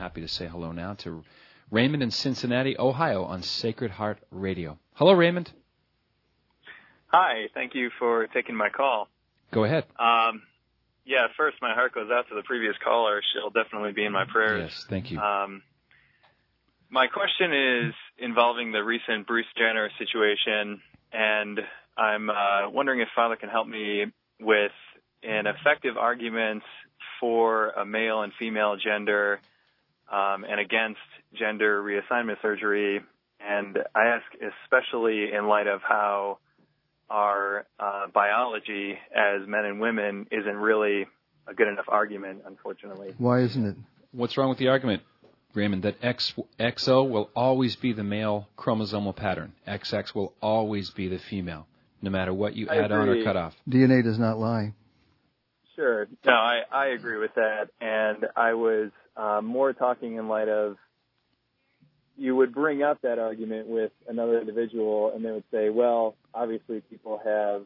happy to say hello now to Raymond in Cincinnati, Ohio, on Sacred Heart Radio. Hello, Raymond. Hi, thank you for taking my call. Go ahead. First, my heart goes out to the previous caller. She'll definitely be in my prayers. Yes, thank you. My question is involving the recent Bruce Jenner situation, and I'm wondering if Father can help me with an effective argument for a male and female gender and against gender reassignment surgery. And I ask especially in light of how our biology as men and women isn't really a good enough argument, unfortunately. Why isn't it? What's wrong with the argument, Raymond, that XO will always be the male chromosomal pattern? XX will always be the female, no matter what you add on or cut off. DNA does not lie. Sure. No, I agree with that. And I was more talking in light of you would bring up that argument with another individual and they would say, well, obviously people have,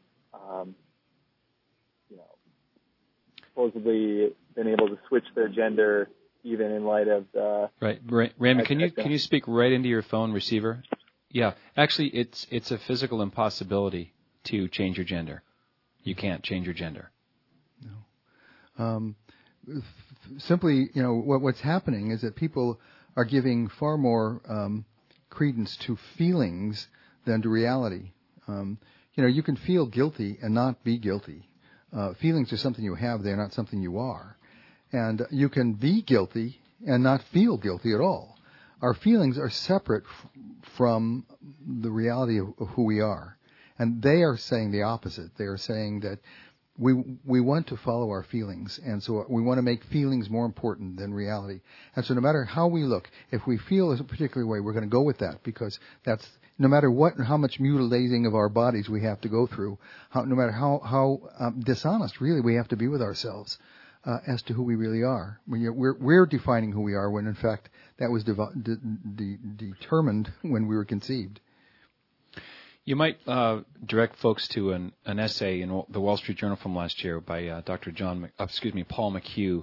supposedly been able to switch their gender even in light of the... Right. Raymond, can you speak right into your phone receiver? Yeah. Actually, it's a physical impossibility to change your gender. You can't change your gender. No. Simply, what's happening is that people are giving far more credence to feelings than to reality. You can feel guilty and not be guilty. Feelings are something you have; they're not something you are. And you can be guilty and not feel guilty at all. Our feelings are separate from the reality of who we are. And they are saying the opposite. They are saying that we want to follow our feelings, and so we want to make feelings more important than reality. And so no matter how we look, if we feel a particular way, we're going to go with that, because that's no matter what and how much mutilating of our bodies we have to go through, no matter how dishonest really we have to be with ourselves as to who we really are. We're defining who we are when in fact that was determined when we were conceived. You might direct folks to an essay in the Wall Street Journal from last year by Dr. Paul McHugh,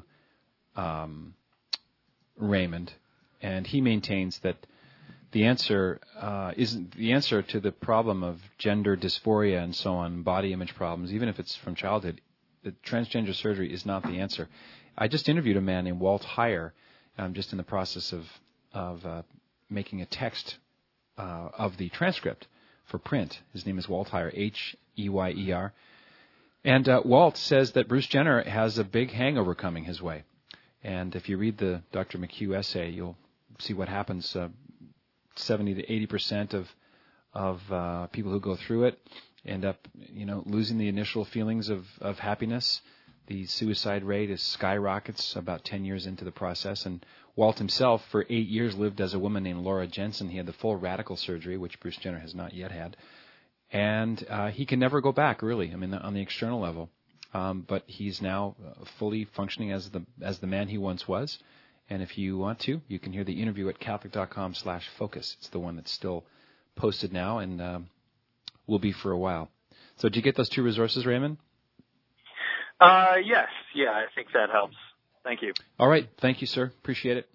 Raymond, and he maintains that the answer isn't the answer to the problem of gender dysphoria and so on, body image problems, even if it's from childhood. The transgender surgery is not the answer. I just interviewed a man named Walt Heyer. I'm just in the process of making a text of the transcript for print. His name is Walt Heyer, Heyer. And Walt says that Bruce Jenner has a big hangover coming his way. And if you read the Dr. McHugh essay, you'll see what happens. 70 to 80% of people who go through it end up, losing the initial feelings of happiness. The suicide rate skyrockets about 10 years into the process. And Walt himself, for 8 years, lived as a woman named Laura Jensen. He had the full radical surgery, which Bruce Jenner has not yet had. And he can never go back, really, on the external level. But he's now fully functioning as the man he once was. And if you want to, you can hear the interview at Catholic.com/focus. It's the one that's still posted now and will be for a while. So did you get those two resources, Raymond? Yes. Yeah, I think that helps. Thank you. All right. Thank you, sir. Appreciate it.